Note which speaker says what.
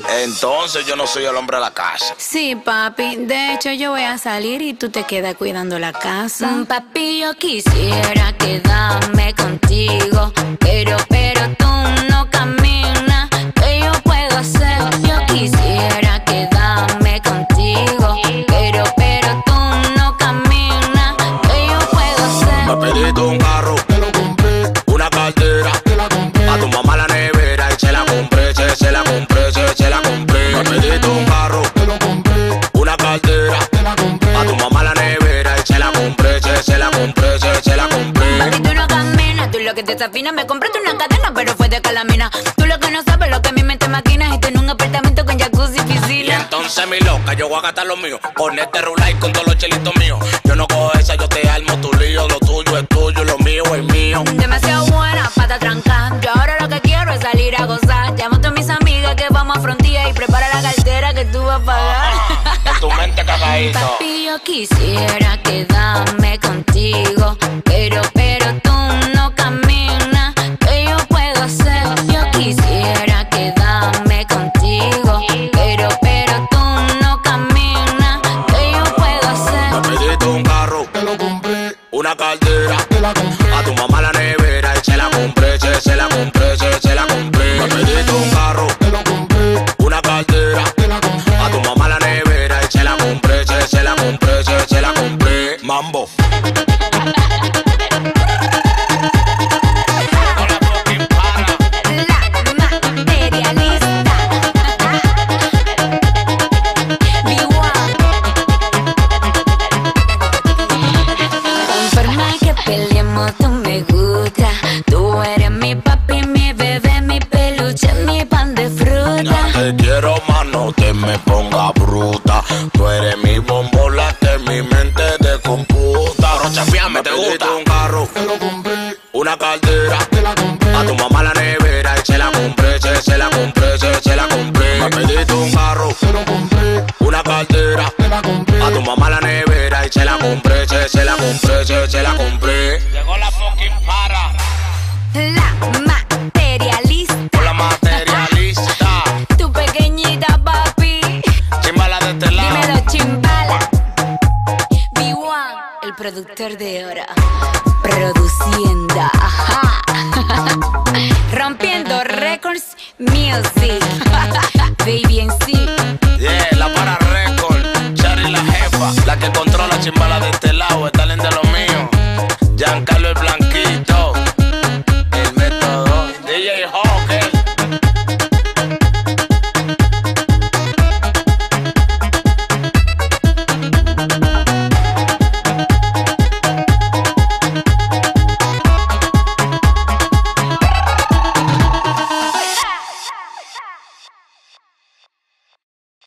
Speaker 1: Entonces yo no soy el hombre de la casa.
Speaker 2: Sí, papi. De hecho, yo voy a salir y tú te quedas cuidando la casa.
Speaker 3: Papi, yo quisiera quedarme contigo, pero tú no caminas. ¿Qué yo puedo hacer? Yo quisiera quedarme contigo, pero tú no caminas. ¿Qué yo puedo hacer?
Speaker 1: Me pediste un carro, te lo compré. Una cartera, te la compré. A tu mamá la nevera y se la compré, se la compré, se la compré. Me pediste un carro, te lo compré. Una cartera, te la compré. A tu mamá la nevera y se la compré, se la compré, se la compré.
Speaker 3: Papi, tú no caminas, tú lo que te desafinas. Me compraste una cadena, pero fue de calamina. Tú lo que no sabes, lo que mi mente maquina. Y tengo un apartamento con jacuzzi y piscina.
Speaker 1: Y entonces, mi loca, yo voy a gastar lo mío con este rulay, con todos los chelitos míos. Yo no cojo esa, yo te armo tu lío. Lo tuyo es tuyo, lo mío es mío.
Speaker 3: Demasiado buena, pata trancar. Yo ahora lo que quiero es salir a gozar. Llamo a todas mis amigas que vamos a frontilla y prepara la cartera que tú vas a pagar.
Speaker 1: En tu mente cagadito.
Speaker 3: Papi, yo quisiera quedarme contigo, pero tú no caminas. ¿Qué yo puedo hacer? Yo quisiera quedarme contigo, pero tú no caminas. ¿Qué yo puedo hacer?
Speaker 1: Me pediste un carro, te lo compré. Una cartera, te la compré. A tu mamá la nevera y se la compré, se la compré, se la compré. Me pediste un carro, te lo compré. Una cartera, te la compré. A tu mamá la nevera y se la compré, se la compré, se la compré. Mambo.
Speaker 3: Tú me gusta, tú eres mi papi, mi bebé, mi peluche, mi pan de fruta.
Speaker 1: No te quiero más, no te me ponga bruta. Tú eres mi bombola que mi mente te computa. Rocha fiame, te gusta. Un carro, te lo compré. Una cartera, te la compré. A tu mamá la nevera y se la compré, se la compré, se la compré. Me pediste un carro, te lo compré. Una cartera, te la compré. A tu mamá la nevera y se la compré, se la compré, se la compré. Llegó la fucking para.
Speaker 3: La materialista.
Speaker 1: La materialista.
Speaker 3: Tu pequeñita papi.
Speaker 1: Chimbala de este lado.
Speaker 3: Dímelo, chimbala. B1, el productor de oro. Produciendo. Ajá. Rompiendo Records Music. Baby en sí.